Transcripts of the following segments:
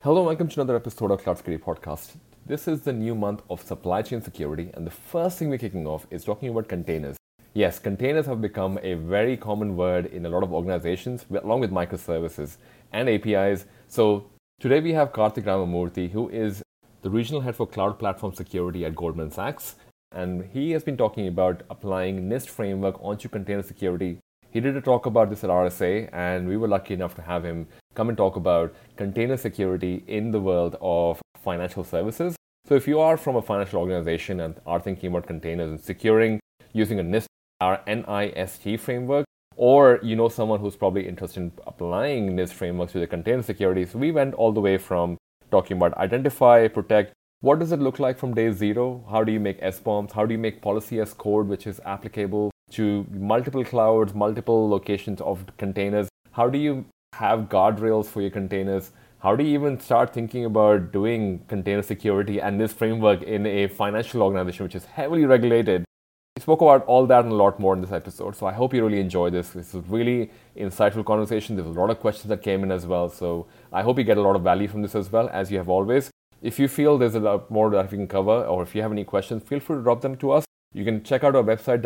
Hello, welcome to another episode of Cloud Security Podcast. This is the new month of supply chain security, and the first thing we're kicking off is talking about containers. Yes, containers have become a very common word in a lot of organizations, along with microservices and APIs. So today we have Karthik Ramamurthy, who is the regional head for cloud platform security at Goldman Sachs, and he has been talking about applying NIST framework onto container security. He did a talk about this at RSA, and we were lucky enough to have him come and talk about container security in the world of financial services. So, if you are from a financial organization and are thinking about containers and securing using a NIST or NIST framework, or you know someone who's probably interested in applying NIST frameworks to the container security, so we went all the way from talking about identify, protect. What does it look like from day zero? How do you make SBOMs? How do you make policy as code, which is applicable to multiple clouds, multiple locations of containers? How do you have guardrails for your containers? How do you even start thinking about doing container security and this framework in a financial organization which is heavily regulated? We spoke about all that and a lot more in this episode, so I hope you really enjoy this. This is really insightful conversation. There's a lot of questions that came in as well, so I hope you get a lot of value from this as well, as you have always. If you feel there's a lot more that we can cover, or if you have any questions, feel free to drop them to us. You can check out our website,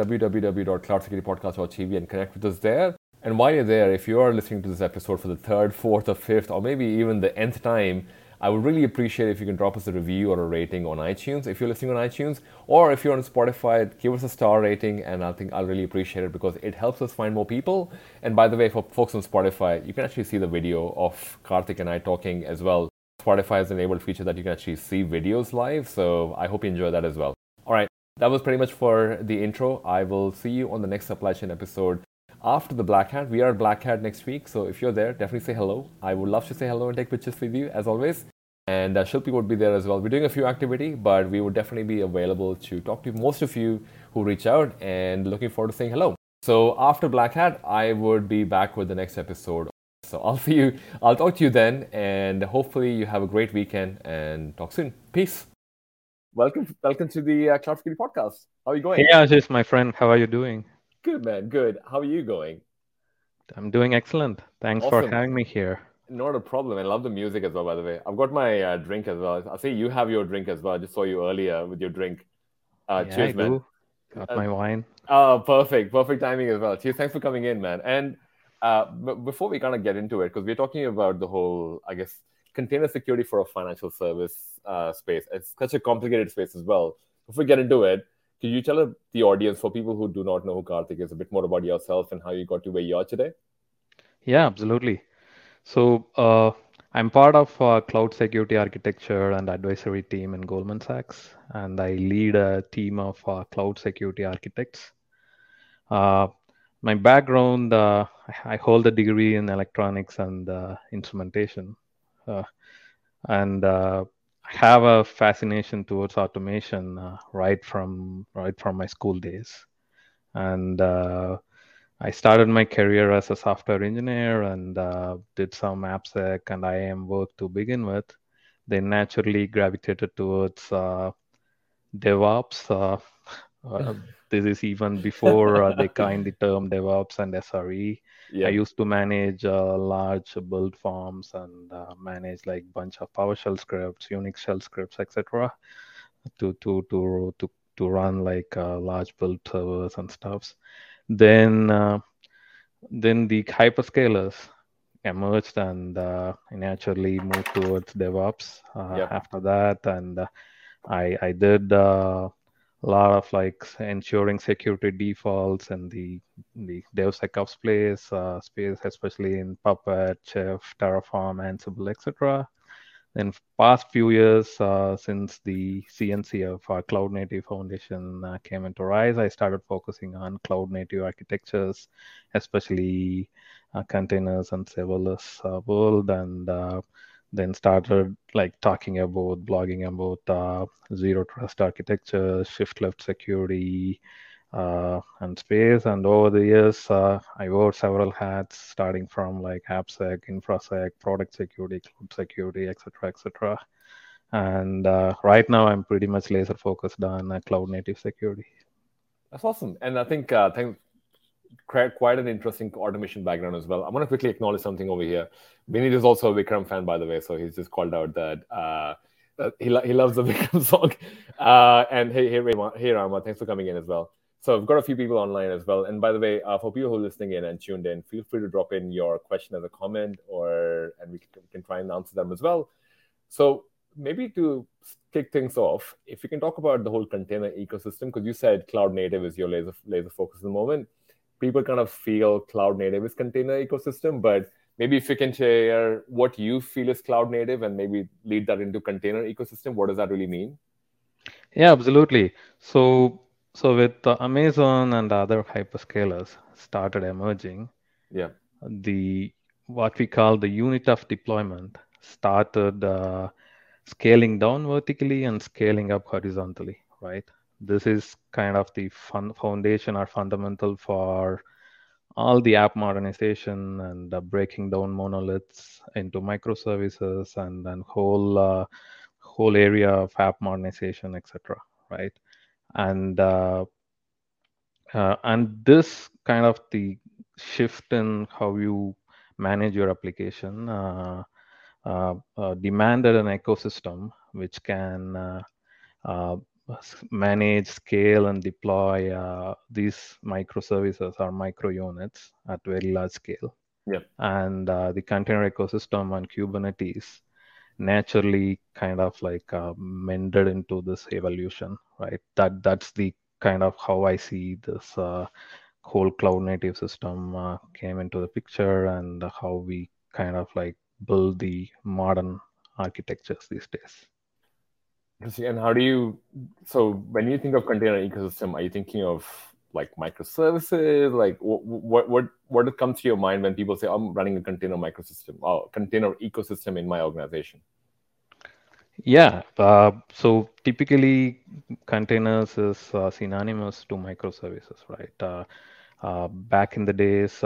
www.cloudsecuritypodcast.tv, and connect with us there. And while you're there, if you are listening to this episode for the third, fourth, or fifth, or maybe even the nth time, I would really appreciate if you can drop us a review or a rating on iTunes if you're listening on iTunes, or if you're on Spotify, give us a star rating, and I think I'll really appreciate it because it helps us find more people. And by the way, for folks on Spotify, you can actually see the video of Karthik and I talking as well. Spotify has enabled a feature that you can actually see videos live, so I hope you enjoy that as well. All right, that was pretty much for the intro. I will see you on the next supply chain episode after the Black Hat. We are at Black Hat next week, so if you're there, definitely say hello. I would love to say hello and take pictures with you, as always. And Shilpi would be there as well. We're doing a few activity, but we would definitely be available to talk to most of you who reach out, and looking forward to saying hello. So after Black Hat, I would be back with the next episode. So I'll see you. I'll talk to you then, and hopefully you have a great weekend. And talk soon. Peace. Welcome to the Cloud Security Podcast. How are you Hey going? Ashish, my friend, how are you doing? Good, man. Good. How are you going? I'm doing excellent. Thanks for Awesome. having me here. Not a problem. I love the music as well. By the way, I've got my drink as well. I see you have your drink as well. I just saw you earlier with your drink. Yeah, I Cheers, man. do. Got Uh, my wine. oh, perfect. Perfect timing as well. Cheers. Thanks for coming in, man. And before we kind of get into it, because we're talking about the whole, I guess, container security for a financial service space. It's such a complicated space as well. Before we get into it, could you tell the audience, for people who do not know who Karthik is, a bit more about yourself and how you got to where you are today? Yeah, absolutely. So, I'm part of cloud security architecture and advisory team in Goldman Sachs, and I lead a team of cloud security architects. Uh, my background, I hold a degree in electronics and instrumentation. Uh, and I have a fascination towards automation right from my school days. And I started my career as a software engineer and did some AppSec and IAM work to begin with. Then naturally gravitated towards DevOps. Uh, this is even before they coined the term DevOps and SRE. I Yep. used to manage large build farms and manage like bunch of PowerShell scripts, Unix shell scripts, etc. to to to to to run like large build servers and stuffs. Then then the hyperscalers emerged and I naturally moved towards DevOps Yep. after that, and I did a lot of like ensuring security defaults and the DevSecOps space, especially in Puppet, Chef, Terraform, Ansible, etc. In past few years, since the CNC of our Cloud Native Foundation came into rise, I started focusing on cloud native architectures, especially containers and serverless world, and then started like talking about blogging about zero trust architecture, shift left security, and space. And over the years, I wore several hats, starting from like AppSec, InfraSec, product security, cloud security, etc., etc. And right now, I'm pretty much laser focused on cloud native security. That's awesome. And I think quite an interesting automation background as well. I'm going to quickly acknowledge something over here. Vinny is also a Vikram fan, by the way, so he's just called out that he loves the Vikram song. And hey Rama, thanks for coming in as well. So I've got a few people online as well. And by the way, for people who are listening in and tuned in, feel free to drop in your question as a comment, and we can try and answer them as well. So maybe to kick things off, if you can talk about the whole container ecosystem, because you said cloud native is your laser focus at the moment. People kind of feel cloud native is container ecosystem, but maybe if you can share what you feel is cloud native and maybe lead that into container ecosystem, what does that really mean? Yeah, absolutely. So with Amazon and other hyperscalers started emerging, Yeah. the what we call the unit of deployment started scaling down vertically and scaling up horizontally, right? This is kind of the foundation or fundamental for all the app modernization and breaking down monoliths into microservices and then whole area of app modernization, etc. Right? And this kind of the shift in how you manage your application demanded an ecosystem which can uh, manage, scale, and deploy these microservices or micro units at very large scale. Yeah. And the container ecosystem on Kubernetes naturally kind of like mended into this evolution, right? That's the kind of how I see this whole cloud native system came into the picture and how we kind of like build the modern architectures these days. Interesting. And so when you think of container ecosystem, are you thinking of like microservices? Like what comes to your mind when people say, I'm running a container microsystem or container ecosystem in my organization? Yeah, so typically containers is synonymous to microservices, right? Back in the days,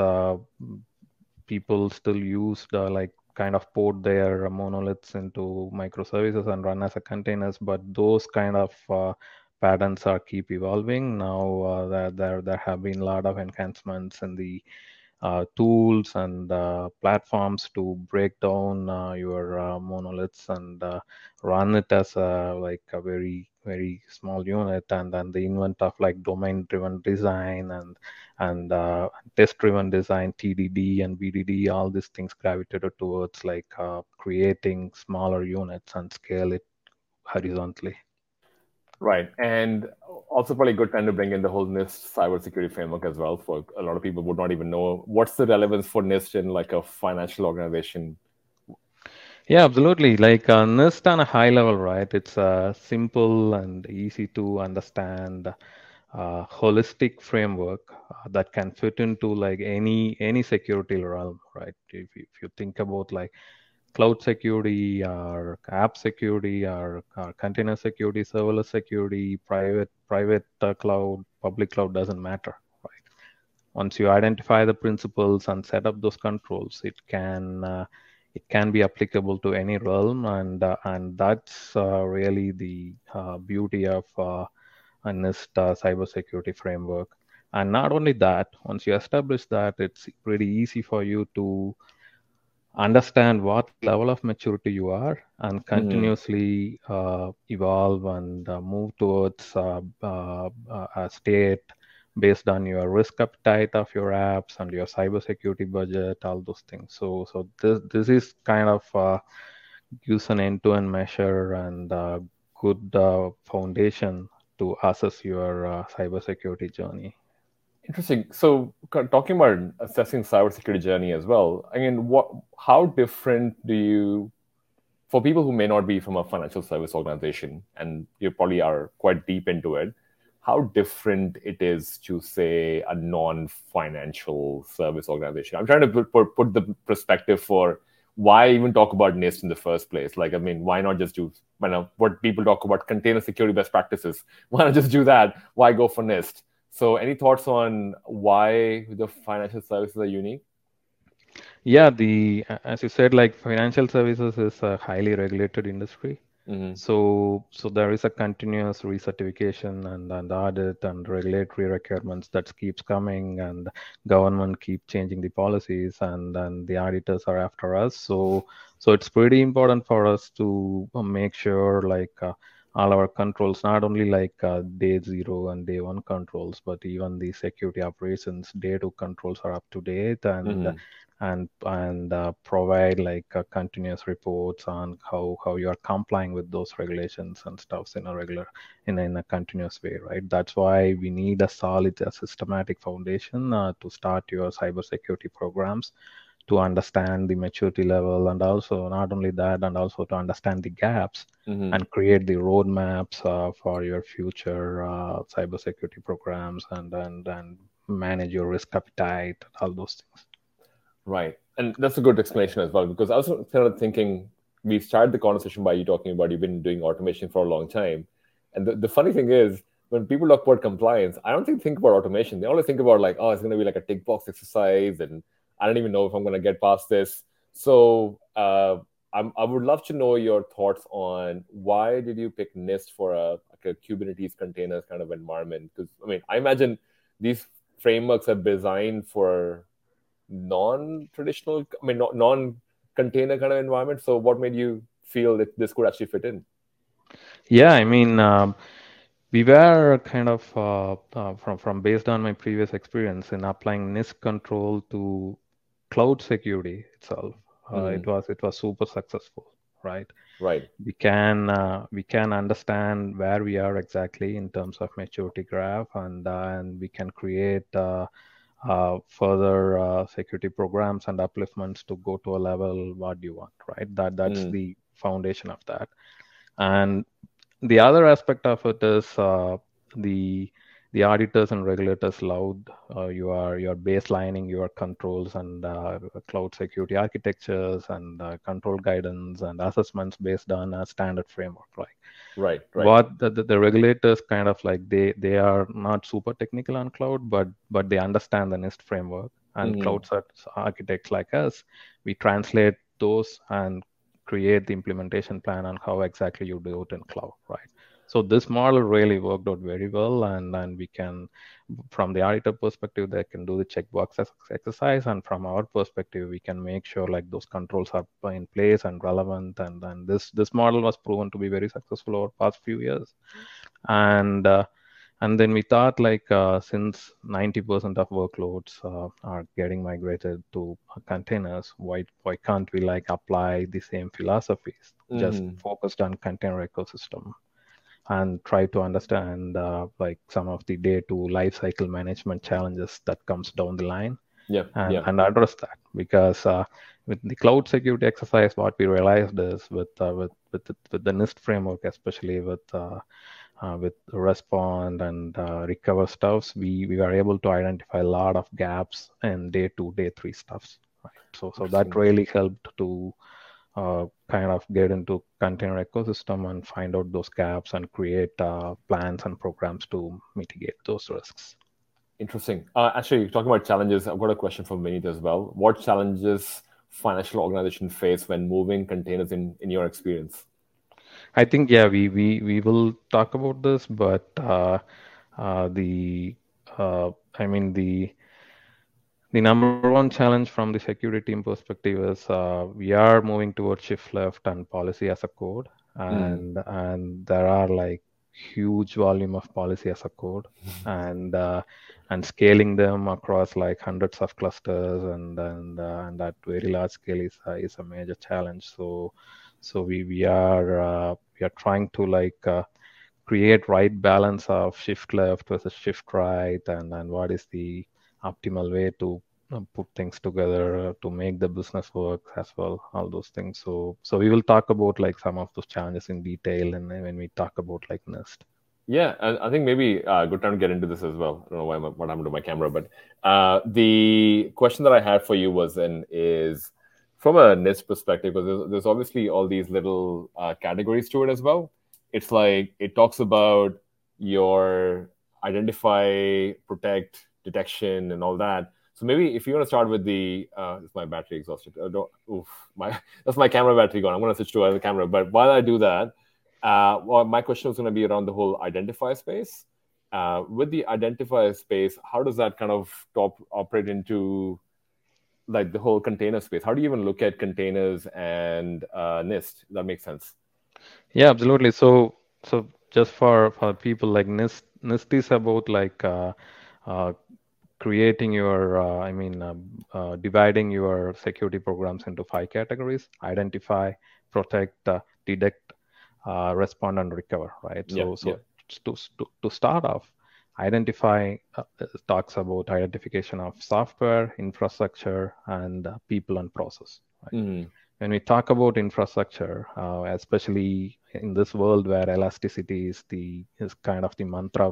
people still used like kind of port their monoliths into microservices and run as a containers, but those kind of patterns are keep evolving. Now there have been a lot of enhancements in the tools and platforms to break down your monoliths and run it as a very small unit, and then the invent of like domain driven design and test driven design, TDD and BDD, all these things gravitated towards like creating smaller units and scale it horizontally. Right. And also probably a good time to bring in the whole NIST cybersecurity framework as well. For a lot of people would not even know what's the relevance for NIST in like a financial organization. Yeah, absolutely. Like NIST on a high level, right? It's simple and easy to understand, holistic framework that can fit into like any security realm, right? If you think about like cloud security or app security or container security, serverless security, private cloud, public cloud, doesn't matter, right? Once you identify the principles and set up those controls, it can be applicable to any realm, and that's really the beauty of a NIST cybersecurity framework. And not only that, once you establish that, it's pretty easy for you to understand what level of maturity you are and continuously evolve and move towards a state based on your risk appetite of your apps and your cybersecurity budget, all those things. So this is kind of gives an end-to-end measure and good foundation to assess your cybersecurity journey. Interesting. So, talking about assessing cybersecurity journey as well. I mean, how different for people who may not be from a financial service organization, and you probably are quite deep into it, how different it is to say a non-financial service organization? I'm trying to put the perspective for why even talk about NIST in the first place. Like, I mean, why not just do what people talk about container security best practices? Why not just do that? Why go for NIST? So, any thoughts on why the financial services are unique? Yeah, as you said, like financial services is a highly regulated industry. So there is a continuous recertification and audit and regulatory requirements that keeps coming, and government keep changing the policies, and then the auditors are after us. So it's pretty important for us to make sure all our controls, not only day zero and day one controls, but even the security operations day two controls are up to date, and provide continuous reports on how you are complying with those regulations and stuffs in a in a continuous way, right? That's why we need a solid systematic foundation to start your cybersecurity programs, to understand the maturity level, and also not only that, and also to understand the gaps and create the roadmaps for your future cybersecurity programs, and manage your risk appetite, all those things. Right. And that's a good explanation as well, because I was kind of thinking, we started the conversation by you talking about you've been doing automation for a long time. And the funny thing is, when people talk about compliance, I don't think about automation. They only think about oh, it's going to be like a tick box exercise, and I don't even know if I'm going to get past this. So I would love to know your thoughts on why did you pick NIST for a Kubernetes containers kind of environment? Because I imagine these frameworks are designed for non-traditional, non-container kind of environment. So what made you feel that this could actually fit in? Yeah, we were kind of from based on my previous experience in applying NIST control to cloud security itself. It was super successful, right? Right. We can understand where we are exactly in terms of maturity graph, and we can create further security programs and upliftments to go to a level what you want, right? That's the foundation of that. And the other aspect of it is the auditors and regulators allowed you are baselining your controls and cloud security architectures and control guidance and assessments based on a standard framework, right. What the regulators kind of they are not super technical on cloud, but they understand the NIST framework, and cloud architects like us, we translate those and create the implementation plan on how exactly you do it in cloud, right? So this model really worked out very well, and we can, from the auditor perspective, they can do the checkbox exercise, and from our perspective, we can make sure those controls are in place and relevant, and this model was proven to be very successful over the past few years, and then we thought since 90% of workloads are getting migrated to containers, why can't we apply the same philosophies, just focused on container ecosystem, and try to understand some of the day to life cycle management challenges that comes down the line, and address that. Because with the cloud security exercise, what we realized is with the NIST framework, especially with respond and recover stuffs, we were able to identify a lot of gaps in day 2, day 3 stuffs, right? So that really helped to kind of get into container ecosystem and find out those gaps and create plans and programs to mitigate those risks. Interesting. Actually, talking about challenges, I've got a question for Vineet as well. What challenges financial organizations face when moving containers in your experience? I think, we will talk about this, but the number one challenge from the security team perspective is we are moving towards shift left and policy as a code, and there are huge volume of policy as a code, and scaling them across hundreds of clusters, and that very large scale is a major challenge. So we are trying to create right balance of shift left versus shift right, and what is the optimal way to put things together to make the business work as well, all those things. So we will talk about some of those challenges in detail, and when we talk about NIST. Yeah, and I think maybe a good time to get into this as well. I don't know what happened to my camera, but the question that I had for you is from a NIST perspective, because there's obviously all these little categories to it as well. It's it talks about your identify, protect, detection, and all that. So maybe if you want to start with is my battery exhausted? That's my camera battery gone. I'm going to switch to another camera. But while I do that, Well, my question was going to be around the whole identifier space. With the identifier space, how does that kind of top operate into like the whole container space? How do you even look at containers and NIST? That makes sense. Yeah, absolutely. So just for people like NIST is about like uh, creating your, dividing your security programs into 5 categories: identify, protect, detect, respond, and recover. Right. Yeah, yeah. To start off, identify talks about identification of software, infrastructure, and people and process. Right. Mm-hmm. When we talk about infrastructure, especially in this world where elasticity is kind of the mantra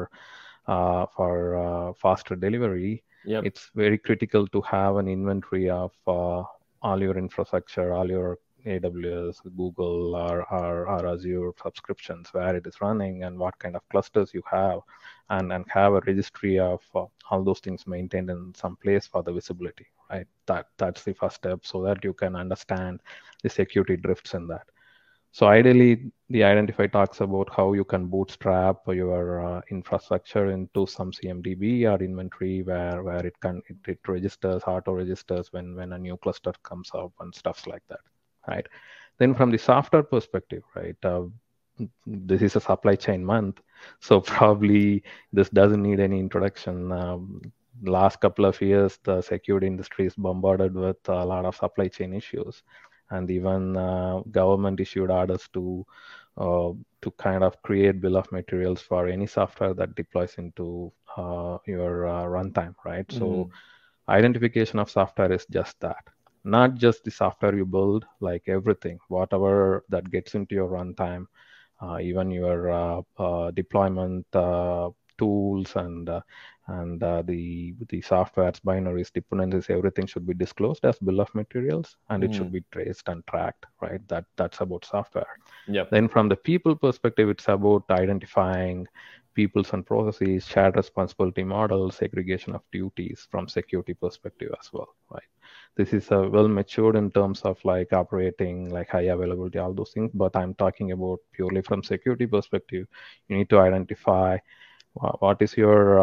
for faster delivery, Yep. it's very critical to have an inventory of all your infrastructure, all your AWS, Google, or Azure subscriptions, where it is running and what kind of clusters you have, and have a registry of all those things maintained in some place for the visibility, right? That's the first step, so that you can understand the security drifts in that. So ideally, the Identify talks about how you can bootstrap your infrastructure into some CMDB or inventory where it registers, auto registers when a new cluster comes up and stuff like that, right? Then from the software perspective, right? This is a supply chain month, so probably this doesn't need any introduction. Last couple of years, the security industry is bombarded with a lot of supply chain issues, and even government issued orders uh, to kind of create bill of materials for any software that deploys into your runtime, right? Mm-hmm. So identification of software is just that, not just the software you build, like everything, whatever that gets into your runtime, even your deployment tools and the software's binaries, dependencies, everything should be disclosed as bill of materials, and it Mm-hmm. should be traced and tracked, right? That's about software. Yep. Then from the people perspective, it's about identifying peoples and processes, shared responsibility models, segregation of duties from security perspective as well, right? This is well matured in terms of like operating like high availability, all those things, but I'm talking about purely from security perspective. You need to identify what is your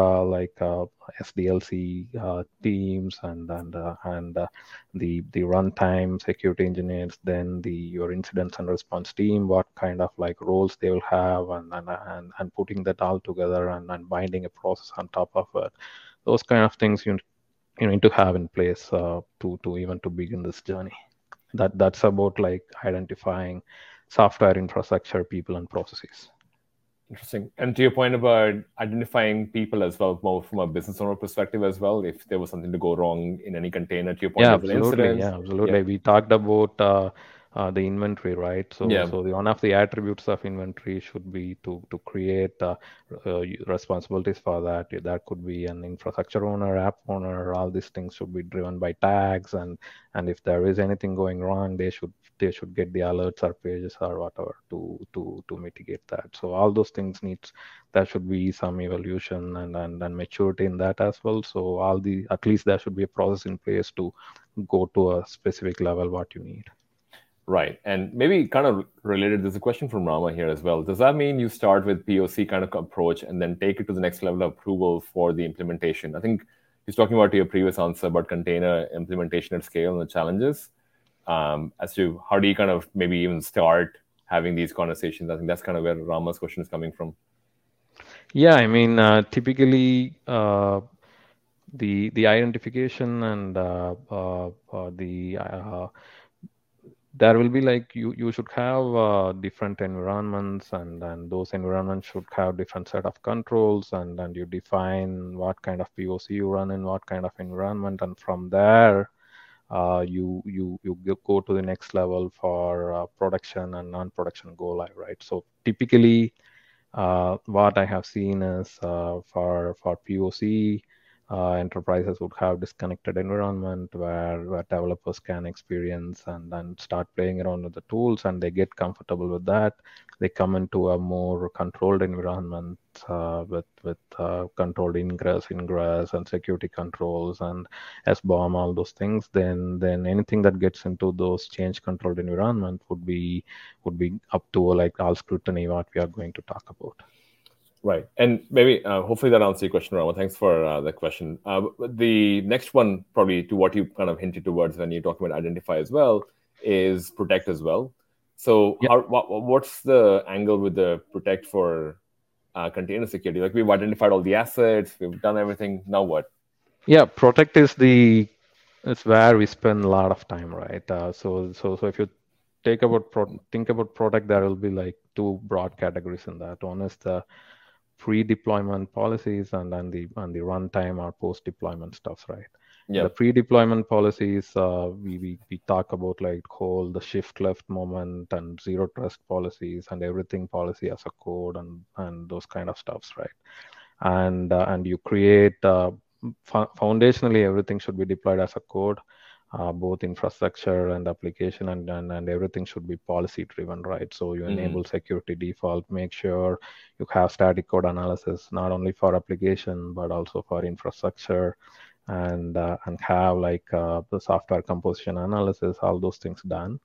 SDLC teams and the runtime security engineers, then the your incidents and response team, what kind of like roles they will have, and putting that all together and binding a process on top of it. Those kind of things you need to have in place to even to begin this journey. That's about like identifying software infrastructure, people, and processes. Interesting. And to your point about identifying people as well, more from a business owner perspective as well, if there was something to go wrong in any container, to your point, Yeah, there's an absolutely. incident. Yeah, Yep. absolutely. We talked about the inventory, right? Yeah. So one of the attributes of inventory should be to create responsibilities for that. That could be an infrastructure owner, app owner. All these things should be driven by tags, and if there is anything going wrong, they should get the alerts or pages or whatever to mitigate that. So all those things needs, there should be some evolution and maturity in that as well. So all the, at least there should be a process in place to go to a specific level what you need. Right. And maybe kind of related, there's a question from Rama here as well. Does that mean you start with POC kind of approach and then take it to the next level of approval for the implementation? I think he's talking about your previous answer about container implementation at scale and the challenges. As to how do you kind of maybe even start having these conversations? I think that's kind of where Rama's question is coming from. Yeah, I mean, typically the identification and the there will be like you should have different environments, and those environments should have different set of controls, and you define what kind of POC you run in what kind of environment, and from there you go to the next level for production and non-production go live, right? So typically what I have seen is for POC, enterprises would have disconnected environment where developers can experience and then start playing around with the tools, and they get comfortable with that. They come into a more controlled environment with controlled ingress, and security controls and SBOM, all those things. Then anything that gets into those change controlled environment would be up to like all scrutiny, what we are going to talk about. Right. And maybe, hopefully that answers your question, Rama. Thanks for the question. The next one, probably to what you kind of hinted towards when you talk about identify as well, is protect as well. So what's the angle with the protect for container security? Like, we've identified all the assets, we've done everything. Now what? Yeah, protect is it's where we spend a lot of time, right? So if you think about protect, there will be like two broad categories in that. One is the pre-deployment policies, and then the runtime or post-deployment stuff, right? Yeah. The pre-deployment policies, we talk about like the shift left moment and zero trust policies and everything policy as a code and those kind of stuffs, right? And you create foundationally everything should be deployed as a code. Both infrastructure and application and everything should be policy driven, right? So you enable security default, make sure you have static code analysis, not only for application, but also for infrastructure, and have like the software composition analysis, all those things done.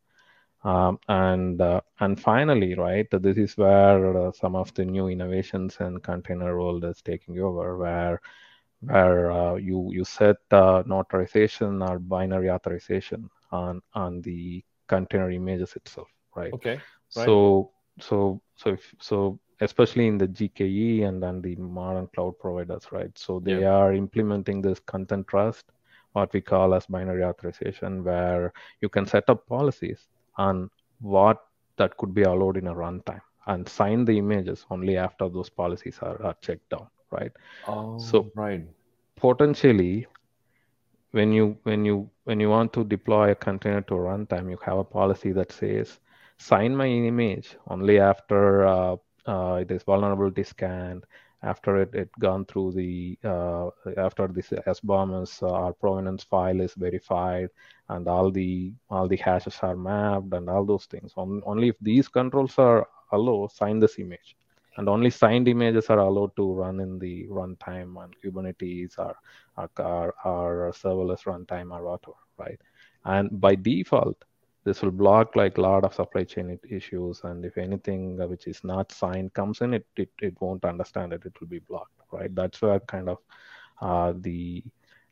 And finally, right, this is where some of the new innovations in container world is taking over, where you set notarization or binary authorization on the container images itself, right? Okay. Right. So especially in the GKE and then the modern cloud providers, right? So they are implementing this content trust, what we call as binary authorization, where you can set up policies on what that could be allowed in a runtime and sign the images only after those policies are checked down, right? Oh, right. Potentially, when you want to deploy a container to a runtime, you have a policy that says sign my image only after it is vulnerability scanned, after it gone through the after this SBOM is our provenance file is verified, and all the hashes are mapped and all those things. Only if these controls are allowed, sign this image. And only signed images are allowed to run in the runtime on Kubernetes or serverless runtime or whatever, right? And by default, this will block like a lot of supply chain issues. And if anything which is not signed comes in, it won't understand it. It will be blocked, right? That's where kind of the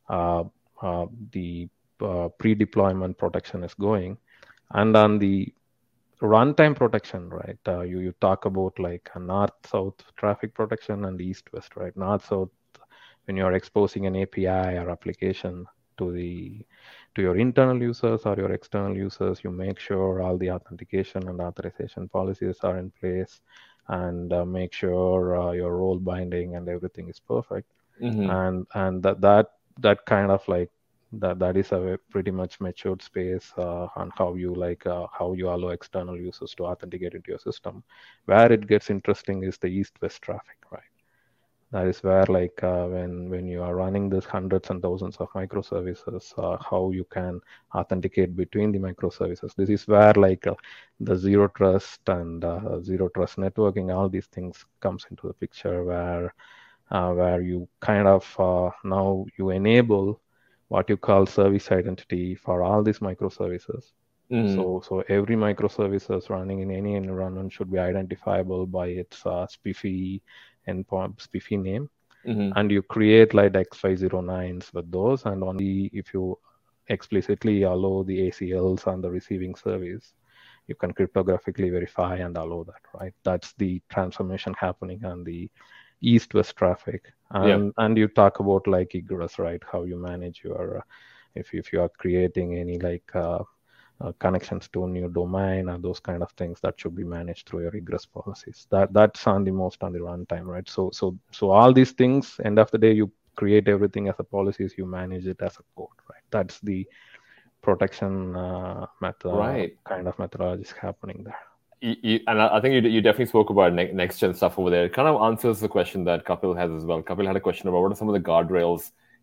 pre-deployment protection is going. And on the runtime protection, right? You talk about like a north-south traffic protection and east-west, right? North-south, when you're exposing an API or application to your internal users or your external users, you make sure all the authentication and authorization policies are in place, and make sure your role binding and everything is perfect. And that kind of like that is a pretty much matured space on how you allow external users to authenticate into your system. Where it gets interesting is the east-west traffic, right? That is where like when you are running this hundreds and thousands of microservices, how you can authenticate between the microservices. This is where like the zero trust and zero trust networking, all these things comes into the picture, where you kind of now you enable what you call service identity for all these microservices. So every microservices running in any environment should be identifiable by its SPIFFE endpoint, SPIFFE name. And you create like X509s with those, and only if you explicitly allow the ACLs on the receiving service, you can cryptographically verify and allow that, right? That's the transformation happening on the east-west traffic. And you talk about like egress, right? How you manage your if you are creating any like connections to a new domain and those kind of things, that should be managed through your egress policies. That's on the runtime, right? So all these things, end of the day, you create everything as a policies, you manage it as a code, right? That's the protection method, right, kind of methodology is happening there. And I think you definitely spoke about next gen stuff over there. It kind of answers the question that Kapil has as well. Kapil had a question about what are some of the guardrails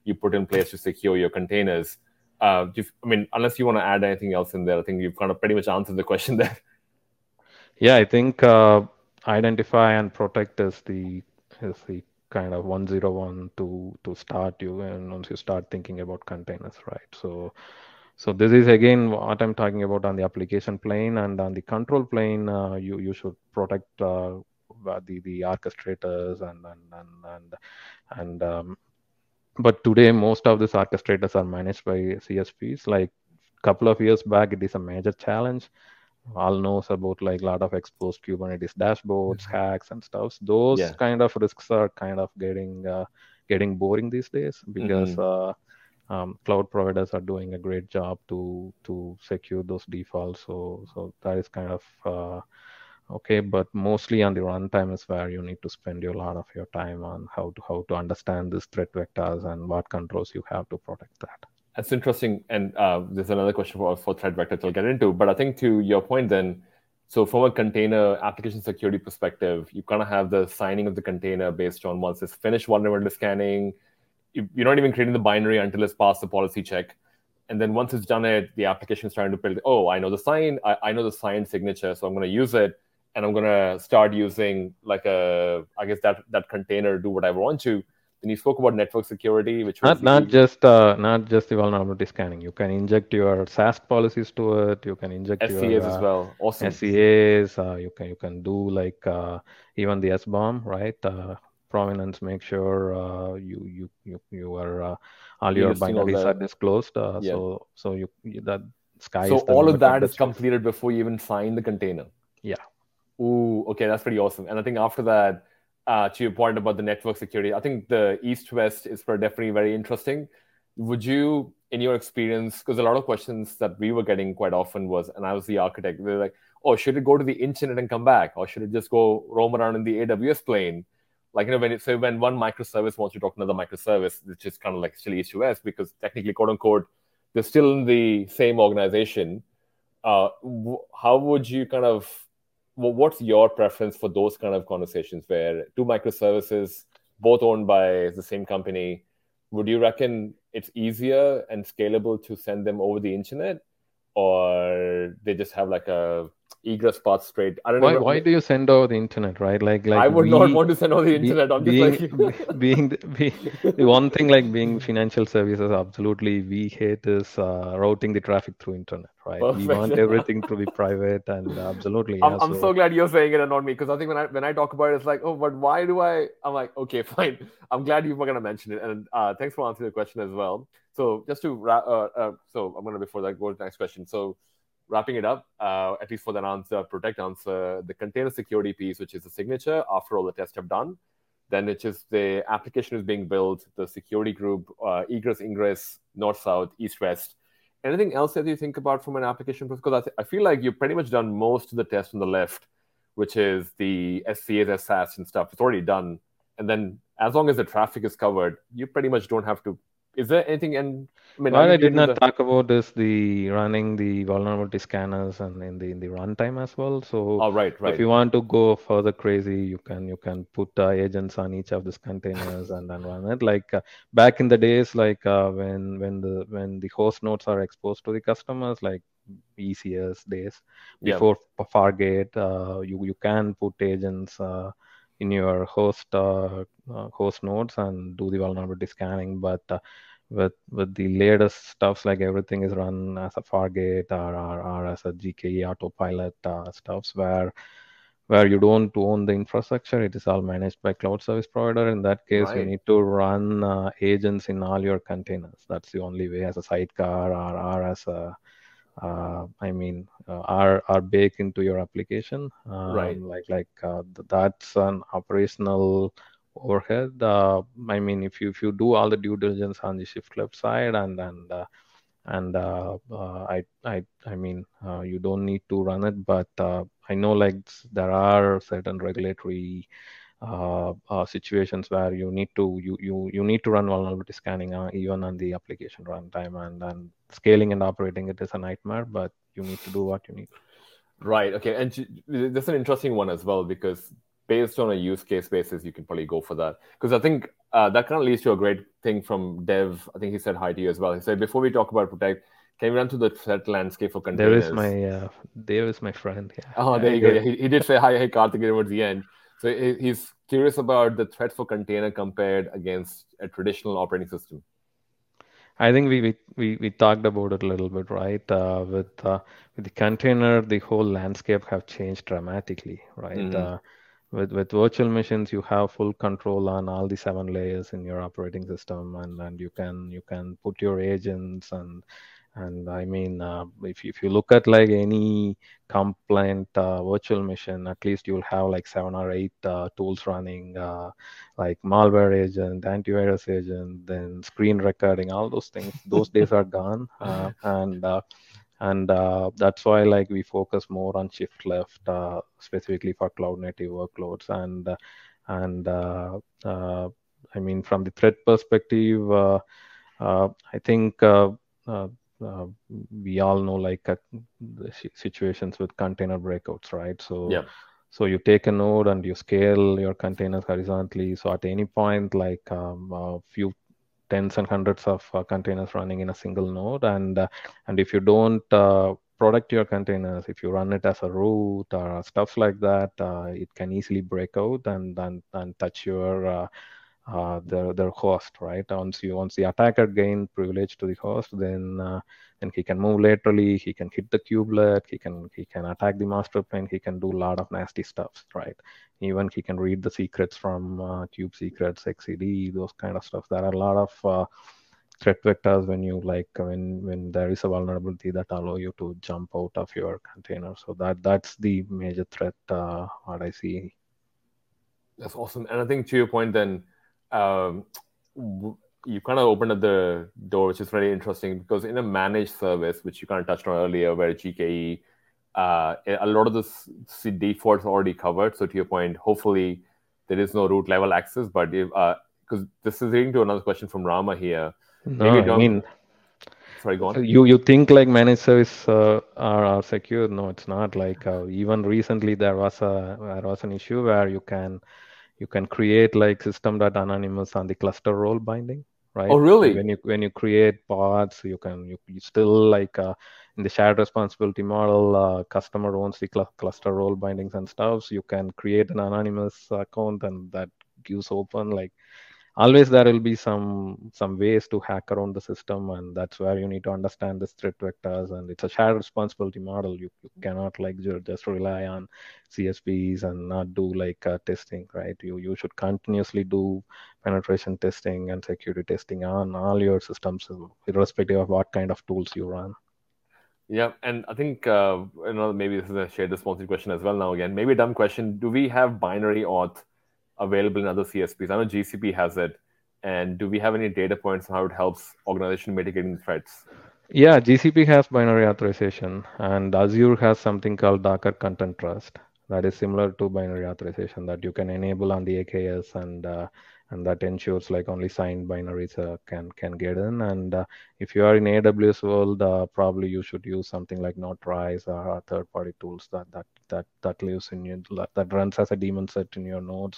you put in place to secure your containers. I mean, unless you want to add anything else in there, I think you've kind of pretty much answered the question there. Yeah, I think identify and protect is the kind of 101 to start you, and once you start thinking about containers, right? So this is again what I'm talking about on the application plane, and on the control plane. You should protect the orchestrators and but today most of these orchestrators are managed by CSPs. Like couple of years back, it is a major challenge. All knows about like a lot of exposed Kubernetes dashboards, hacks, and stuff. Those Yeah. kind of risks are kind of getting boring these days, because cloud providers are doing a great job to secure those defaults. So that is kind of okay, but mostly on the runtime is where you need to spend a lot of your time on how to understand these threat vectors and what controls you have to protect that. That's interesting. And there's another question for threat vectors I'll get into. But I think to your point then, so from a container application security perspective, you kind of have the signing of the container based on once it's finished vulnerability scanning. You're not even creating the binary until it's passed the policy check. And then once it's done it, the application is trying to build, oh, I know the sign, I know the signed signature, so I'm going to use it. And I'm going to start using like I guess that container, do what I want to. Then you spoke about network security, which was Not just the vulnerability scanning. You can inject your SAST policies to it. You can inject your SCAs as well. Awesome. SCAs. You can do like even the SBOM, right? Provenance. Make sure you are all your binaries are disclosed. Yeah. So you that sky so is the all limit of that at is completed before you even sign the container. Yeah. Ooh, okay, that's pretty awesome. And I think after that, to your point about the network security, I think the East-West is definitely very interesting. Would you, in your experience, because a lot of questions that we were getting quite often was, and I was the architect, they're like, oh, should it go to the internet and come back? Or should it just go roam around in the AWS plane? Like, when one microservice wants to talk to another microservice, which is kind of like still East-West, because technically, quote unquote, they're still in the same organization. How would you kind of, what's your preference for those kind of conversations where two microservices, both owned by the same company, would you reckon it's easier and scalable to send them over the internet, or they just have like a egress path straight? I don't know. Why do you send over the internet, right? Like I would not want to send over the internet. I'm just like being the one thing, like being financial services, absolutely we hate is routing the traffic through internet, right? Perfect. We want everything to be private, and absolutely. Yeah, I'm so glad you're saying it and not me, because I think when I talk about it, it's like, oh, but why do I? I'm like, okay, fine. I'm glad you were gonna mention it, and thanks for answering the question as well. So just to wrap, so I'm gonna, before that, go to the next question. So wrapping it up, at least for that answer, protect answer, the container security piece, which is the signature after all the tests have done, then it's just the application is being built, the security group, egress, ingress, north, south, east, west. Anything else that you think about from an application? Because I feel like you've pretty much done most of the tests on the left, which is the SCAs, SAST and stuff. It's already done. And then as long as the traffic is covered, you pretty much don't have to. Is there anything? And what I did not talk about is the running the vulnerability scanners and in the runtime as well. So right. if you want to go further crazy, you can put agents on each of these containers and then run it. Like back in the days, like when the host nodes are exposed to the customers, like ECS days before Fargate, you can put agents in your host nodes and do the vulnerability scanning, but with the latest stuffs, like everything is run as a Fargate or as a GKE autopilot stuffs where you don't own the infrastructure. It is all managed by cloud service provider. In that case, you need to run agents in all your containers. That's the only way, as a sidecar or as a are baked into your application. That's an operational overhead. If you do all the due diligence on the shift left side, you don't need to run it. But I know like there are certain regulatory situations where you need to run vulnerability scanning even on the application runtime, and scaling and operating it is a nightmare, but you need to do what you need. Right. Okay. And that's an interesting one as well, because based on a use case basis, you can probably go for that. Because I think that kind of leads to a great thing from Dev. I think he said hi to you as well. He said, before we talk about Protect, can we run through the threat landscape for containers? There is my friend. Oh, there Yeah, you go. Yeah, he did say hi, hey, Karthik, towards the end. So he's curious about the threat for container compared against a traditional operating system. I think we talked about it a little bit, right? With the container, the whole landscape have changed dramatically, right? Mm-hmm. With virtual machines, you have full control on all the 7 layers in your operating system, and you can put your agents and I mean, if you look at like any compliant virtual machine, at least you'll have like 7 or 8 tools running. Like malware agent, antivirus agent, then screen recording, all those things. Those days are gone, and that's why like we focus more on shift left, specifically for cloud native workloads, and I mean from the threat perspective, I think. Uh, uh, we all know like the situations with container breakouts, right? So Yeah. so you take a node and you scale your containers horizontally. So at any point, like a few tens and hundreds of containers running in a single node, and if you don't protect your containers, if you run it as a root or stuff like that, it can easily break out and touch your their host, right? Once the attacker gain privilege to the host, then he can move laterally, he can hit the kubelet, he can attack the master plane, he can do a lot of nasty stuff, right? Even he can read the secrets from kube secrets, XCD, those kind of stuff. There are a lot of threat vectors when you like when there is a vulnerability that allow you to jump out of your container. So that's the major threat what I see. That's awesome. And I think to your point, then um, you kind of opened up the door, which is very interesting because in a managed service, which you kind of touched on earlier, where GKE, a lot of the defaults are already covered. So to your point, hopefully there is no root level access, but because this is leading to another question from Rama here. No, Maybe I don't. mean, Sorry, go on. you think like managed service are secure? No, it's not. Like even recently there was an issue where you can create like system.anonymous on the cluster role binding, Oh, right? And really? when you create pods, you still like in the shared responsibility model, customer owns the cluster role bindings and stuff. So you can create an anonymous account and that gives open like always there will be some ways to hack around the system, and that's where you need to understand the threat vectors, and it's a shared responsibility model. You cannot like just rely on CSPs and not do like testing, right? You should continuously do penetration testing and security testing on all your systems, irrespective of what kind of tools you run. Yeah, and I think maybe this is a shared responsive question as well. Now again, maybe a dumb question: do we have binary auth available in other CSPs? I know GCP has it, and do we have any data points on how it helps organization mitigating threats? Yeah, GCP has binary authorization, and Azure has something called Docker Content Trust that is similar to binary authorization that you can enable on the AKS, and that ensures like only signed binaries can get in. And if you are in AWS world, probably you should use something like Notarize or third-party tools that lives in your that runs as a daemon set in your nodes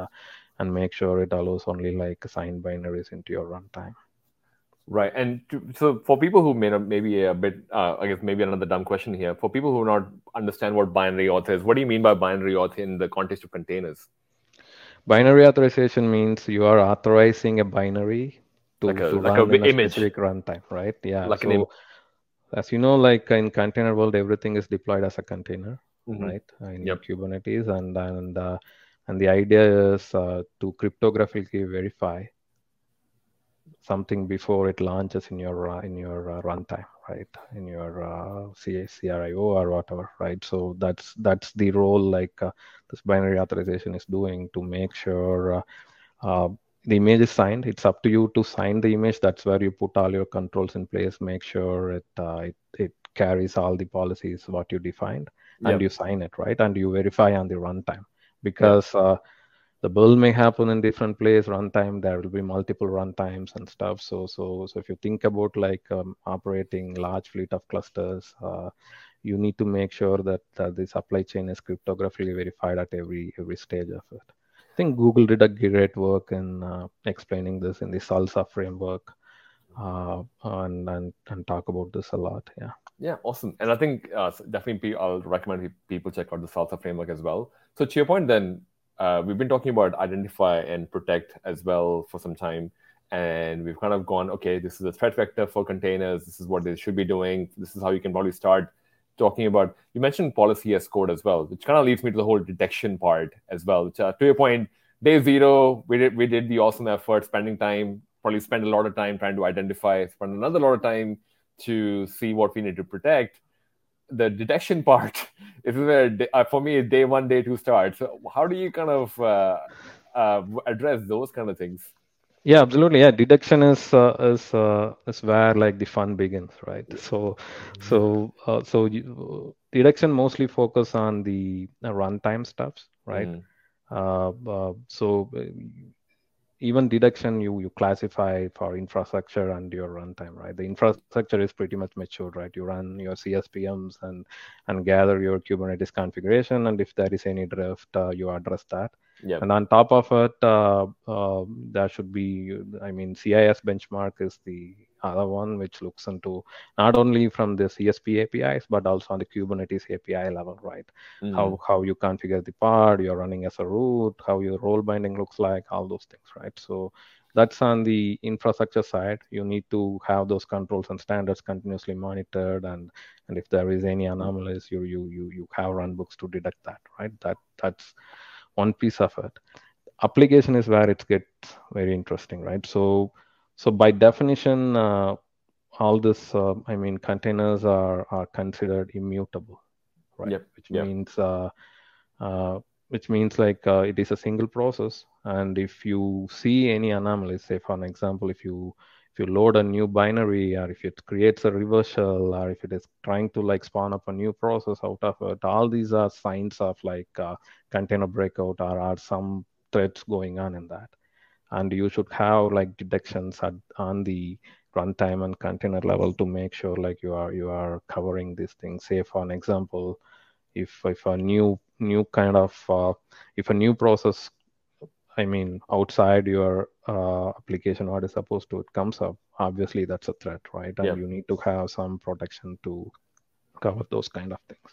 and make sure it allows only like signed binaries into your runtime. Right, and so for people who may not, maybe a bit, I guess maybe another dumb question here. For people who not understand what binary auth is, what do you mean by binary auth in the context of containers? Binary authorization means you are authorizing a binary Like a to like a run in a image, specific runtime, right? Yeah. like an image. So as you know, like in container world, everything is deployed as a container, Mm-hmm. right? In Yep. Kubernetes, and the idea is to cryptographically verify something before it launches in your runtime, right? In your CRIO or whatever, right? So that's the role like this binary authorization is doing to make sure the image is signed. It's up to you to sign the image. That's where you put all your controls in place. Make sure it carries all the policies what you defined, and you Yep. sign it, right? And you verify on the runtime Yep. because the build may happen in different place runtime. There will be multiple runtimes and stuff. So if you think about like operating large fleet of clusters, you need to make sure that the supply chain is cryptographically verified at every stage of it. think Google did a great work in explaining this in the Salsa framework, and talk about this a lot. Yeah. Yeah, awesome. And I think definitely I'll recommend people check out the Salsa framework as well. So to your point, then we've been talking about identify and protect as well for some time, and we've kind of gone, okay, this is a threat vector for containers. This is what they should be doing. This is how you can probably start talking about. You mentioned policy as code as well, which kind of leads me to the whole detection part as well. Which, to your point, day zero, we did the awesome effort, spending time, probably spend a lot of time trying to identify, spend another lot of time to see what we need to protect. The detection part is where, for me, day one, day two starts. So how do you kind of address those kind of things? Yeah, absolutely. Yeah, deduction is where like the fun begins, right? Deduction mostly focus on the runtime stuffs, right? Mm. So even deduction you classify for infrastructure and your runtime, right? The infrastructure is pretty much matured, right? You run your CSPMs and gather your Kubernetes configuration, and if there is any drift, you address that. Yeah. And on top of it, there should be, I mean, CIS benchmark is the other one, which looks into not only from the CSP APIs, but also on the Kubernetes API level, right? Mm. How you configure the pod, you're running as a root, how your role binding looks like, all those things, right? So that's on the infrastructure side. You need to have those controls and standards continuously monitored, and if there is any anomalies, you have runbooks to detect that, right? That's one piece of it. Application is where it gets very interesting, right? So by definition, all this, I mean, containers are considered immutable, right? Yep. Yep. Uh, which means like it is a single process, and if you see any anomalies, say for an example, if you load a new binary, or if it creates a reversal, or if it is trying to like spawn up a new process out of it, all these are signs of like container breakout, or some threats going on in that. And you should have like detections on the runtime and container level to make sure like you are covering these things. Say for an example, if a new kind of if a new process, I mean, outside your application what is supposed to, it comes up, obviously that's a threat, right? And Yep. you need to have some protection to cover those kind of things.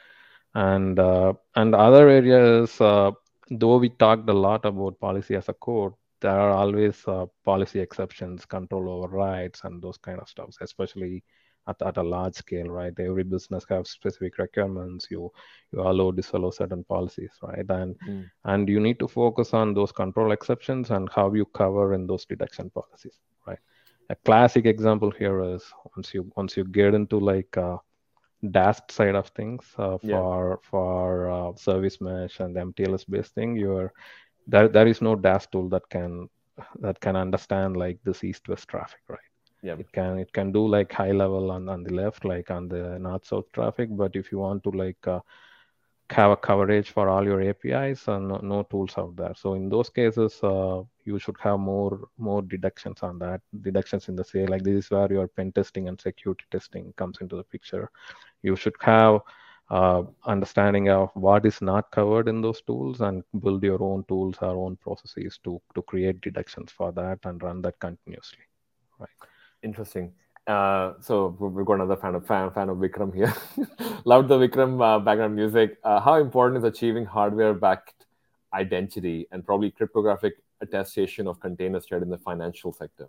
And other areas, though we talked a lot about policy as a code, there are always policy exceptions, control overrides, and those kind of stuff, especially at a large scale, right? Every business has specific requirements. You allow, disallow certain policies, right? Mm. And you need to focus on those control exceptions and how you cover in those detection policies, right? A classic example here is once you get into like DAST side of things, Yeah. for service mesh and MTLS based thing, there is no DAST tool that can understand like this east-west traffic, right? Yep. It can do like high level on the left, like on the north-south traffic, but if you want to like have a coverage for all your APIs, and no tools out there. So in those cases, you should have more deductions on that. Deductions in the say, like this is where your pen testing and security testing comes into the picture. You should have understanding of what is not covered in those tools, and build your own tools or own processes to create deductions for that and run that continuously, right? Interesting. So we've got another fan of Vikram here. Loved the Vikram background music. How important is achieving hardware-backed identity and probably cryptographic attestation of containers shared in the financial sector?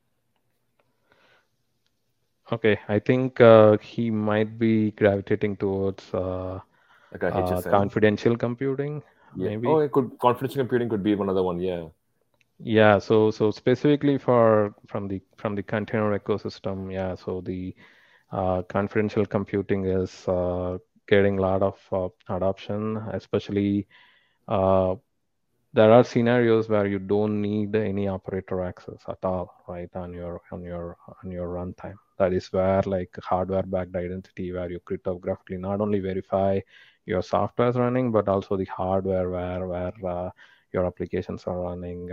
Okay, I think he might be gravitating towards Like a HSM? confidential computing, Yeah. Oh, maybe. it could confidential computing could be another one. Yeah. Yeah, so specifically from the container ecosystem, yeah. So the confidential computing is getting a lot of adoption, especially uh, there are scenarios where you don't need any operator access at all, right, on your runtime. That is where like hardware-backed identity, where you cryptographically not only verify your software is running, but also the hardware where your applications are running,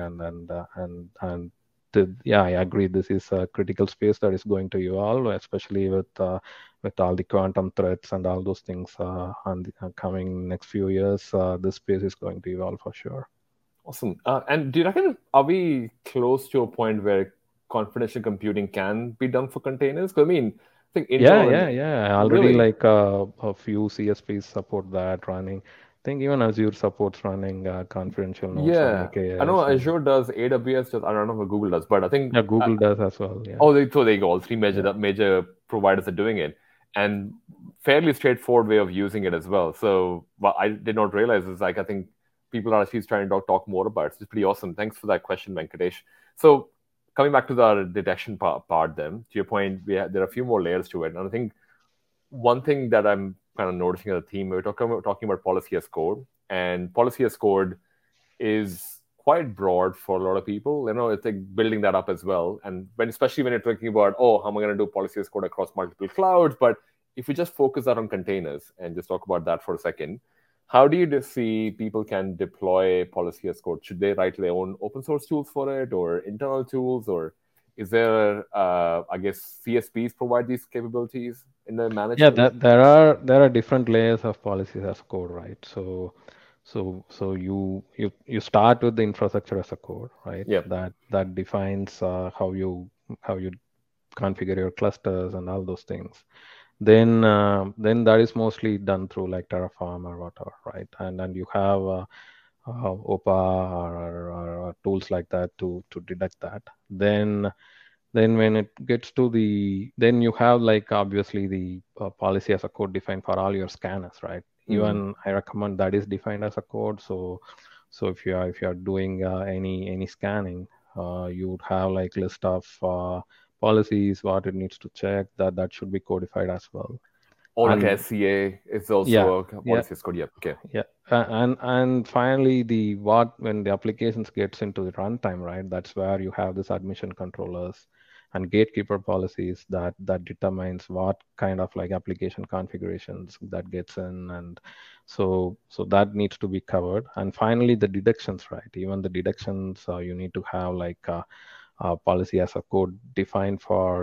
yeah, I agree. This is a critical space that is going to evolve, especially with all the quantum threats and all those things on the coming next few years. This space is going to evolve for sure. Awesome. And do you reckon, are we close to a point where confidential computing can be done for containers? 'Cause I mean, I think Yeah, Intel yeah, and yeah. Already really, like a few CSPs support that running. I think even Azure supports running confidential nodes on yeah. I know AKS, and Azure does, AWS does. I don't know if Google does, but I think yeah, Google does as well. Yeah, oh, so they go. All three yeah, major providers are doing it, and fairly straightforward way of using it as well. So, what I did not realize is like I think people are actually trying to talk more about it. So it's pretty awesome. Thanks for that question, Venkatesh. So, coming back to the detection part, then to your point, there are a few more layers to it, and I think one thing that I'm kind of noticing as a theme, we're talking about policy as code, and policy as code is quite broad for a lot of people. You know, it's like building that up as well. And especially when you're talking about, oh, how am I going to do policy as code across multiple clouds? But if we just focus that on containers and just talk about that for a second, how do you see people can deploy policy as code? Should they write their own open source tools for it, or internal tools, or is there, I guess, CSPs provide these capabilities in the managed yeah. tools? There are different layers of policies as code, right? So you start with the infrastructure as a code, right? Yeah. That defines how you configure your clusters and all those things. Then that is mostly done through like Terraform or whatever, right? And you have OPA or tools like that to detect that. Then when it gets to then you have like obviously the policy as a code defined for all your scanners, right? Mm-hmm. Even I recommend that is defined as a code. So if you are doing any scanning, you would have like list of policies, what it needs to check, that should be codified as well. Or like And SCA is yeah, also a yeah, policy as code. Yeah. Okay. yeah. And finally, the what when the applications gets into the runtime, right? That's where you have this admission controllers and gatekeeper policies that determines what kind of like application configurations that gets in, and so that needs to be covered. And finally, the deductions, right? Even the deductions, you need to have like policy as a code defined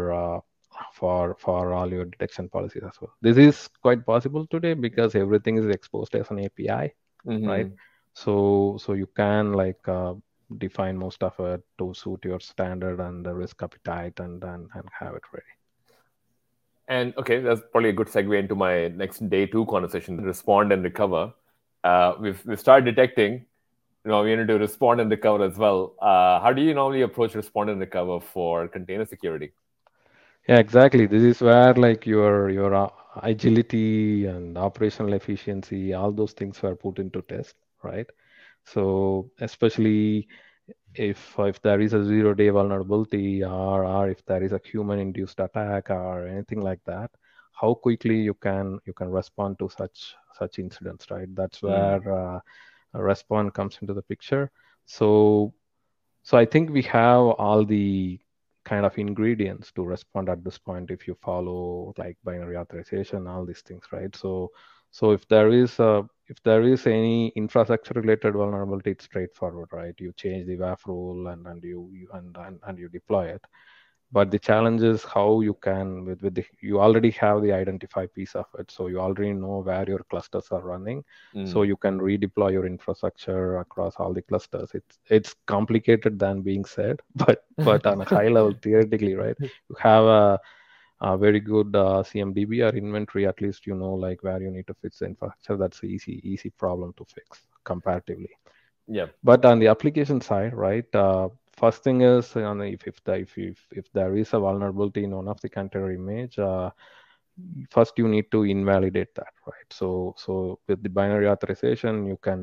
for all your detection policies as well. This is quite possible today because everything is exposed as an API, right? Mm-hmm. So you can like define most of it to suit your standard and the risk appetite, and have it ready. And okay, that's probably a good segue into my next day two conversation: respond and recover. We've started detecting. You know, we need to respond and recover as well. How do you normally approach respond and recover for container security? Yeah, exactly. This is where like your agility and operational efficiency, all those things were put into test, right? So especially if there is a 0-day vulnerability, or if there is a human induced attack or anything like that, how quickly you can respond to such incidents, right? That's Mm. where a response comes into the picture. So so I think we have all the kind of ingredients to respond at this point if you follow like binary authorization, all these things, right? So if there is any infrastructure related vulnerability, it's straightforward, right? You change the WAF rule, and you deploy it. But the challenge is how you can you already have the identify piece of it, so you already know where your clusters are running, so Mm. you can redeploy your infrastructure across all the clusters. It's complicated than being said, but on a high level, theoretically, right? You have a very good CMDB or inventory, at least you know like where you need to fix the infrastructure. That's an easy problem to fix comparatively. Yeah. But on the application side, right, first thing is if there is a vulnerability in one of the container image, first you need to invalidate that, right? So with the binary authorization, you can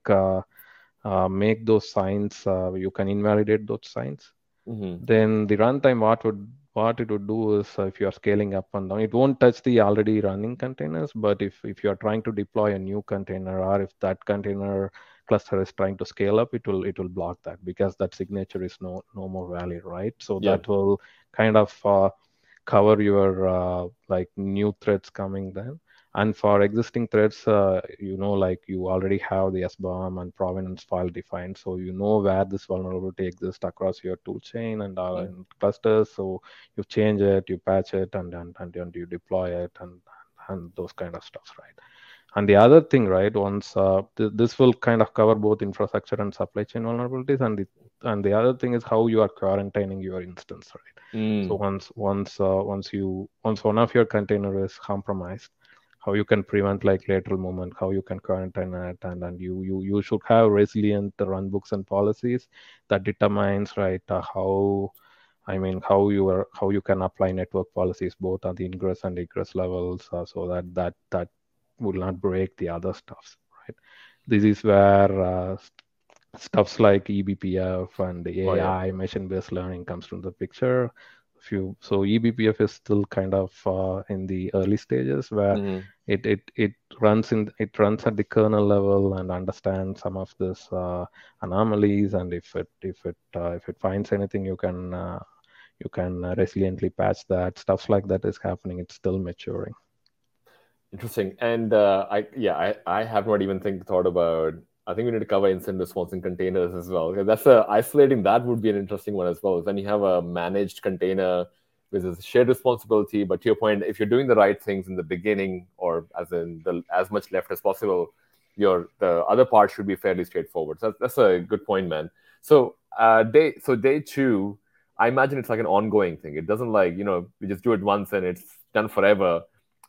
make those signs. You can invalidate those signs. Mm-hmm. Then the runtime, what it would do is if you are scaling up and down, it won't touch the already running containers. But if you are trying to deploy a new container, or if that container cluster is trying to scale up, it will block that because that signature is no more valid, right? So Yeah. that will kind of cover your like new threads coming then. And for existing threads, like you already have the SBOM and provenance file defined, so you know where this vulnerability exists across your tool chain and Mm. in clusters. So you change it, you patch it, and you deploy it, and those kind of stuff, right? And the other thing, right, once this will kind of cover both infrastructure and supply chain vulnerabilities, and the other thing is how you are quarantining your instance, right? So Mm. once one of your container is compromised, how you can prevent like lateral movement, how you can quarantine it, and you should have resilient runbooks and policies that determines, right, how I mean, how you can apply network policies both on the ingress and egress levels, so that will not break the other stuffs, right? This is where stuffs like eBPF and the Oh yeah. AI, machine-based learning comes from the picture. So eBPF is still kind of in the early stages where Mm-hmm. it runs at the kernel level and understands some of this anomalies, and if it finds anything, you can resiliently patch that. Stuff like that is happening. It's still maturing. Interesting. And I have not even thought about. I think we need to cover incident response in containers as well. 'Cause that's isolating that would be an interesting one as well. When you have a managed container with a shared responsibility, but to your point, if you're doing the right things in the beginning, or as much left as possible, the other part should be fairly straightforward. So that's a good point, man. So day two, I imagine it's like an ongoing thing. It doesn't like we just do it once and it's done forever.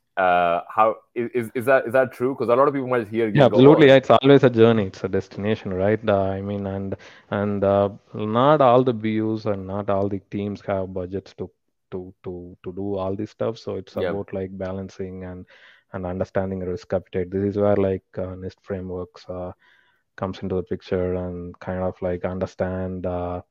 How is that true? Because a lot of people might hear Yeah, you go, absolutely. oh, Yeah, it's always a journey. It's a destination, right? I mean, and not all the BUs and not all the teams have budgets to do all this stuff. So it's yeah, about like balancing and understanding risk appetite. This is where like NIST frameworks comes into the picture and kind of like understand.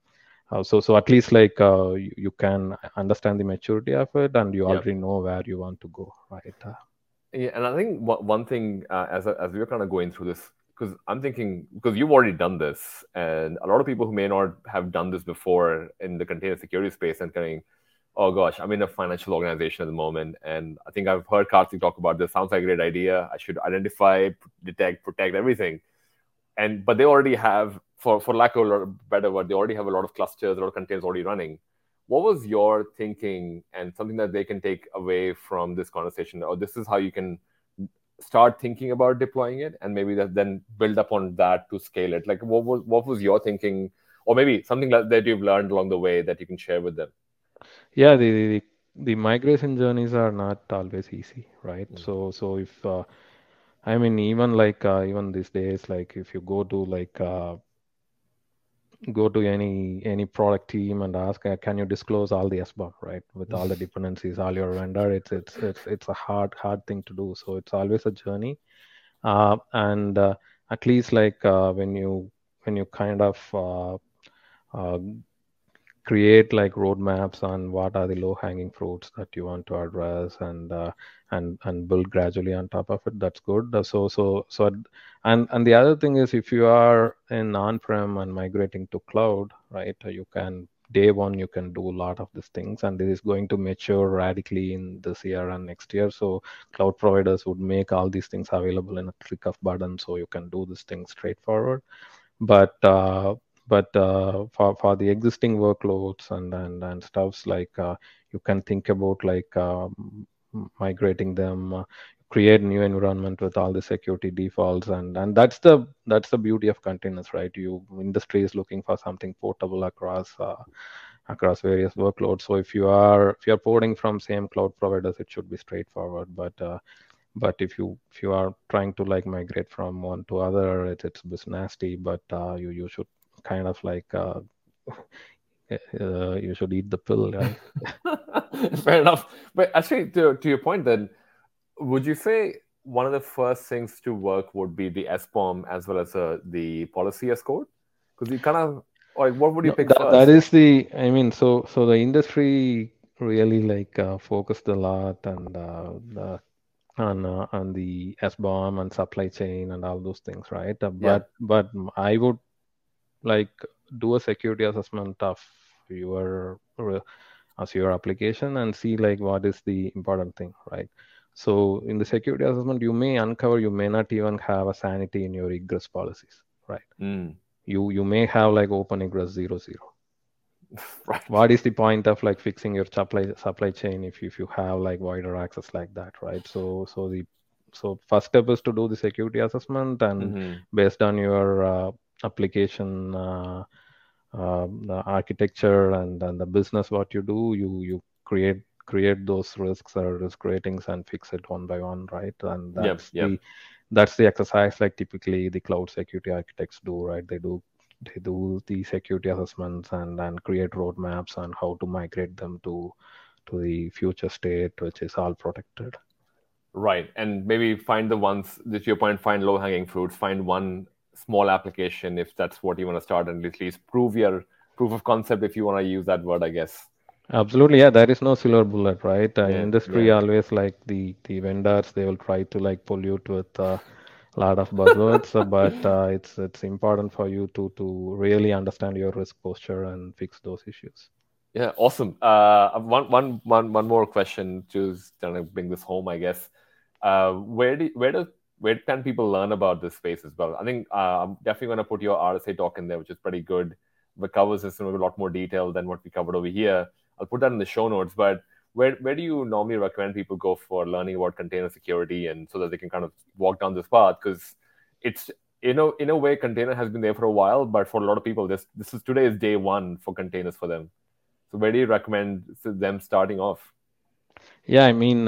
So at least like you can understand the maturity of it, and you yeah. already know where you want to go, right? Yeah, and I think one thing as we were kind of going through this, because I'm thinking because you've already done this, and a lot of people who may not have done this before in the container security space and going, oh gosh, I'm in a financial organization at the moment, and I think I've heard Karthik talk about this. Sounds like a great idea. I should identify, detect, protect everything, and but they already have, for lack of a better word, they already have a lot of clusters, a lot of containers already running. What was your thinking and something that they can take away from this conversation, or this is how you can start thinking about deploying it, and maybe that then build up on that to scale it? Like what was your thinking, or maybe something that you've learned along the way that you can share with them? Yeah, the migration journeys are not always easy, right? Mm. So if I mean even like even these days, like if you go to any product team and ask, can you disclose all the SBOM, right? With all the dependencies, all your vendor, it's a hard thing to do. So it's always a journey, and at least like when you kind of uh, create like roadmaps on what are the low hanging fruits that you want to address, and build gradually on top of it. That's good. And the other thing is, if you are in on-prem and migrating to cloud, right, you can day one you can do a lot of these things, and this is going to mature radically in this year and next year. So cloud providers would make all these things available in a click of button, so you can do this thing straightforward. But for the existing workloads and stuffs, like you can think about like migrating them, create new environment with all the security defaults, and that's the beauty of containers, right? Industry is looking for something portable across various workloads. So if you're porting from same cloud providers, it should be straightforward. But if you are trying to like migrate from one to other, it's a bit nasty. But you should kind of like you should eat the pill, right? Fair enough. But actually, to your point, then, would you say one of the first things to work would be the SBOM as well as the policy as code? Because you kind of, or what would you No, pick that first? is the, I mean, so the industry really like focused a lot on the SBOM and supply chain and all those things, right? Yeah. But I would like do a security assessment of your your application and see like what is the important thing, right? So in the security assessment, you may uncover you may not even have a sanity in your egress policies, right? Mm. You may have like open egress 0, 0. Right. What is the point of like fixing your supply chain if you have like wider access like that, right? So so first step is to do the security assessment, and Mm-hmm. based on your application the architecture and the business what you do, you create those risks or risk ratings and fix it one by one, right? And Yep. Yep. that's the exercise like typically the cloud security architects do, right? They do the security assessments and create roadmaps on how to migrate them to the future state, which is all protected. Right. And maybe find the ones, to your point, find low hanging fruits, find one small application if that's what you want to start, and at least prove your proof of concept if you want to use that word, I guess. Absolutely, yeah. There is no silver bullet, right? Yeah. Industry Yeah. always like the vendors, they will try to like pollute with a lot of buzzwords, but it's important for you to really understand your risk posture and fix those issues. Yeah, awesome. One more question to kind of bring this home, I guess. Where can people learn about this space as well? I think I'm definitely going to put your RSA talk in there, which is pretty good. But covers this in a lot more detail than what we covered over here. I'll put that in the show notes. But where do you normally recommend people go for learning about container security, and so that they can kind of walk down this path? Because it's, in a way, container has been there for a while, but for a lot of people, this is today is day one for containers for them. So where do you recommend them starting off? Yeah, I mean,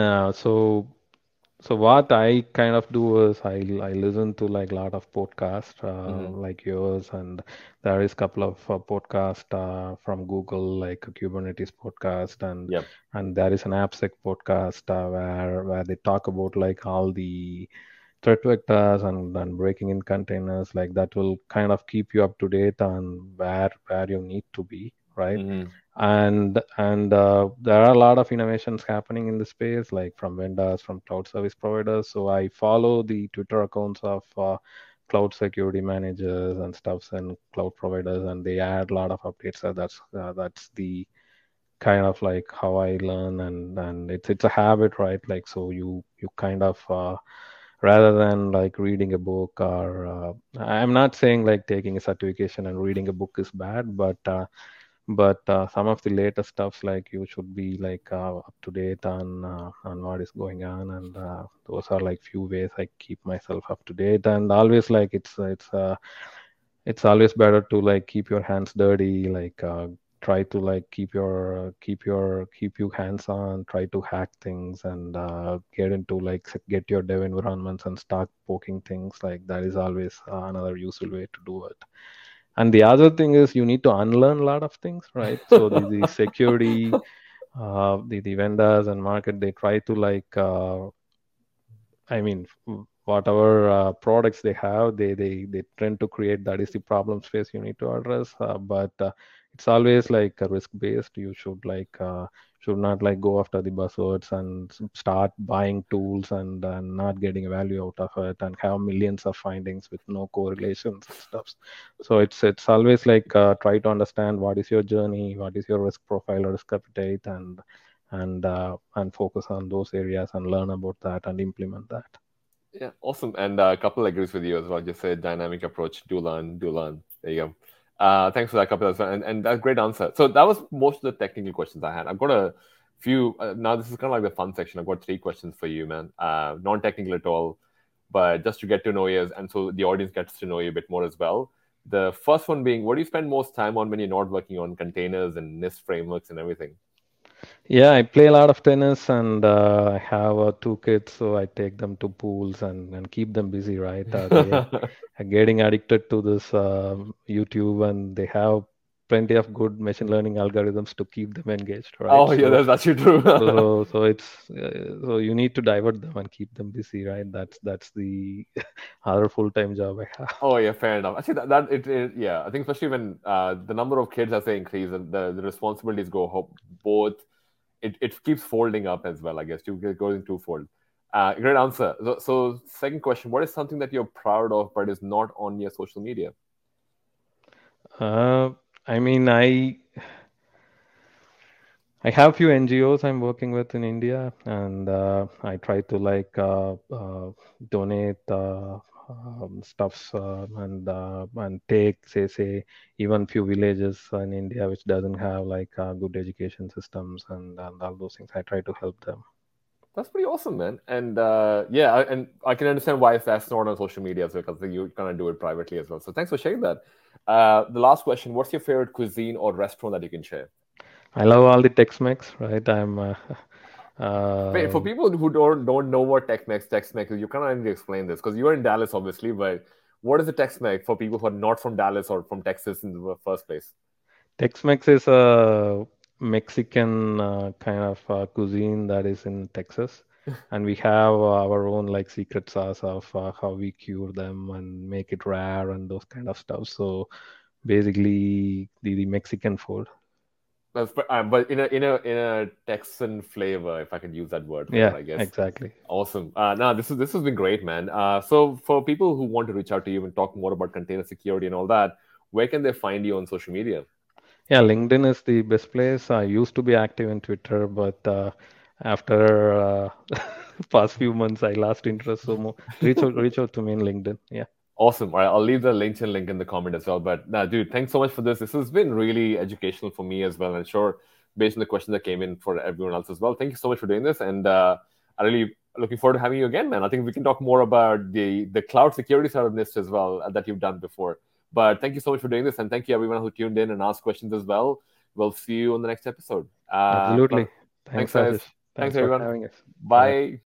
so what I kind of do is I listen to like a lot of podcasts Mm-hmm. like yours, and there is a couple of podcasts from Google like a Kubernetes podcast, Yep. and there is an AppSec podcast where they talk about like all the threat vectors and breaking in containers, like that will kind of keep you up to date on where you need to be, right? Mm-hmm. And there are a lot of innovations happening in the space, like from vendors, from cloud service providers. So I follow the Twitter accounts of cloud security managers and stuffs and cloud providers, and they add a lot of updates. So that's the kind of like how I learn, and it's a habit, right? Like so you kind of rather than like reading a book or I'm not saying like taking a certification and reading a book is bad, but some of the latest stuffs like you should be like up to date on what is going on, and those are like few ways I keep myself up to date. And always like it's always better to like keep your hands dirty, like try to like keep you hands on, try to hack things and get into like get your dev environments and start poking things. Like that is always another useful way to do it. And the other thing is you need to unlearn a lot of things, right? So the security, the vendors and market, they try to like I mean, whatever products they have, they tend to create that is the problem space you need to address. But it's always like a risk based. You should not like go after the buzzwords and start buying tools and not getting value out of it and have millions of findings with no correlations and stuff. So it's always like try to understand what is your journey, what is your risk profile or risk appetite, and focus on those areas and learn about that and implement that. Yeah, awesome. And a couple agrees with you as well. Just say dynamic approach. Do learn. Do learn. There you go. Thanks for that, couple as well. And that's a great answer. So that was most of the technical questions I had. I've got a few. Now this is kind of like the fun section. I've got three questions for you, man. Non-technical at all, but just to get to know you, and so the audience gets to know you a bit more as well. The first one being, what do you spend most time on when you're not working on containers and NIST frameworks and everything? Yeah, I play a lot of tennis, and I have two kids, so I take them to pools and keep them busy, right? They are getting addicted to this YouTube, and they have plenty of good machine learning algorithms to keep them engaged, right? Oh yeah, that's actually true. So you need to divert them and keep them busy, right? That's the other full-time job I have. Oh yeah, fair enough. Actually, yeah, I think especially when the number of kids as they increase and the responsibilities go both, it keeps folding up as well. I guess you get going twofold. Great answer. So, second question: what is something that you're proud of but is not on your social media? I mean, I have few NGOs I'm working with in India, and I try to like donate stuffs and take say even few villages in India which doesn't have like good education systems and all those things. I try to help them. That's pretty awesome, man. And and I can understand why that's not on social media as well, because you kind of do it privately as well. So thanks for sharing that. The last question: what's your favorite cuisine or restaurant that you can share? I love all the Tex-Mex, right? Wait, for Uh, people who don't know what Tex-Mex is, you kind of need to explain this because you're in Dallas, obviously. But what is the Tex-Mex for people who are not from Dallas or from Texas in the first place? Tex-Mex is a Mexican kind of cuisine that is in Texas, and we have our own like secret sauce of how we cure them and make it rare and those kind of stuff. So basically, the Mexican food. But in a Texan flavor, if I could use that word for that, Yeah, I guess. exactly. Awesome. No, this has been great, man. So for people who want to reach out to you and talk more about container security and all that, where can they find you on social media? Yeah, LinkedIn is the best place. I used to be active in Twitter, but after past few months, I lost interest. So reach out to me in LinkedIn. Yeah. Awesome. All right, I'll leave the LinkedIn link in the comment as well. But dude, thanks so much for this. This has been really educational for me as well, and sure, based on the questions that came in for everyone else as well. Thank you so much for doing this, and I really looking forward to having you again, man. I think we can talk more about the cloud security side of NIST as well that you've done before. But thank you so much for doing this, and thank you everyone who tuned in and asked questions as well. We'll see you on the next episode. Absolutely. Thanks, Thanks, guys. Ashish. Thanks, Thanks for everyone. having us. Bye. Bye.